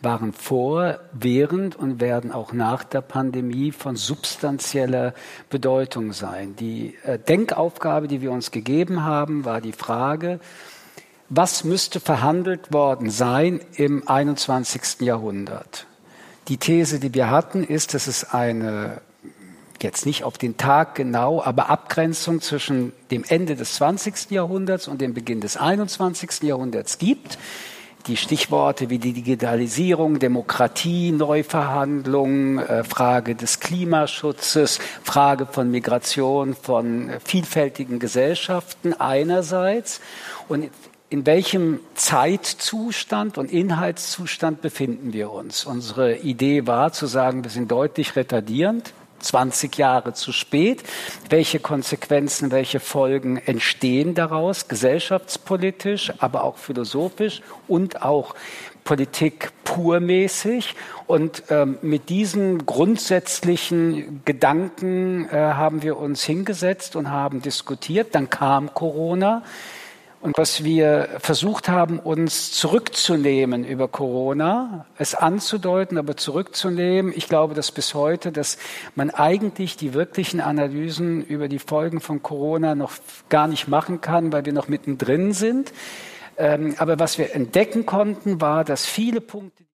waren vor, während und werden auch nach der Pandemie von substanzieller Bedeutung sein. Die Denkaufgabe, die wir uns gegeben haben, war die Frage, was müsste verhandelt worden sein im 21. Jahrhundert? Die These, die wir hatten, ist, dass es eine, jetzt nicht auf den Tag genau, aber Abgrenzung zwischen dem Ende des 20. Jahrhunderts und dem Beginn des 21. Jahrhunderts gibt. Die Stichworte wie die Digitalisierung, Demokratie, Neuverhandlung, Frage des Klimaschutzes, Frage von Migration, von vielfältigen Gesellschaften einerseits und in welchem Zeitzustand und Inhaltszustand befinden wir uns? Unsere Idee war zu sagen, wir sind deutlich retardierend, 20 Jahre zu spät. Welche Konsequenzen, welche Folgen entstehen daraus, gesellschaftspolitisch, aber auch philosophisch und auch Politik purmäßig? Und mit diesen grundsätzlichen Gedanken haben wir uns hingesetzt und haben diskutiert. Dann kam Corona. Und was wir versucht haben, uns zurückzunehmen über Corona, es anzudeuten, aber zurückzunehmen, ich glaube, dass bis heute, dass man eigentlich die wirklichen Analysen über die Folgen von Corona noch gar nicht machen kann, weil wir noch mittendrin sind. Aber was wir entdecken konnten, war, dass viele Punkte